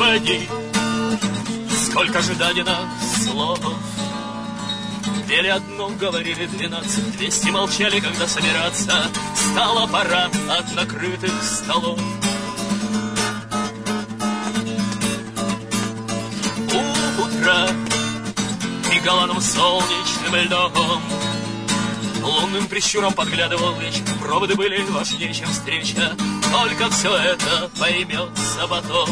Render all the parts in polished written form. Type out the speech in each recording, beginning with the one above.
одни. Сколько же дадено слов. Пели одно, говорили 12, 200 молчали, когда собираться стала пора от накрытых столов. У утра мигала нам солнечным льдом, лунным прищуром подглядывал вечер. Проводы были важнее, чем встреча, только все это поймется потом.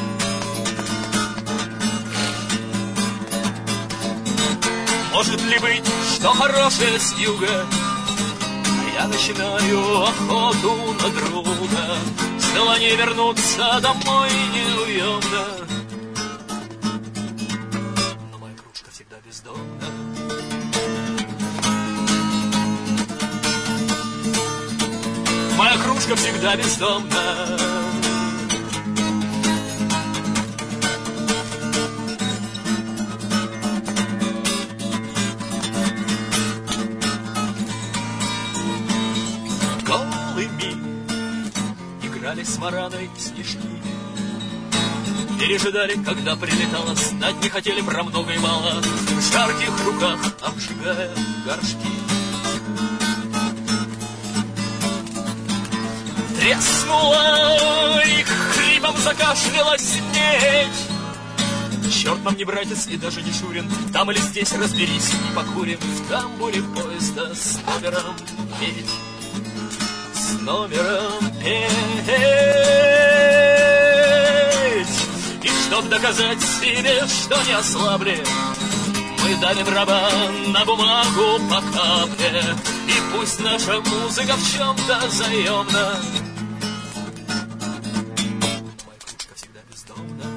Может ли быть, что хорошее с юга? Я начинаю охоту на друга, желание вернуться домой неуемно. Но моя кружка всегда бездомна. Моя кружка всегда бездомна. Играли с Мараной снежки, пережидали, когда прилетала знать, не хотели про много и мало, в жарких руках обжигая горшки. Треснула и хрипом закашлялась медь. Черт нам не братец и даже не Шурин, там или здесь разберись и покурим в тамбуре поезда с номером 5. С номером 5. И чтоб доказать себе, что не ослабли, мы давим раба на бумагу по капле. И пусть наша музыка в чем-то заемна. Моя кружка всегда бездомна.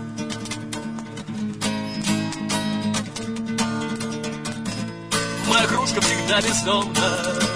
Моя кружка всегда бездомна.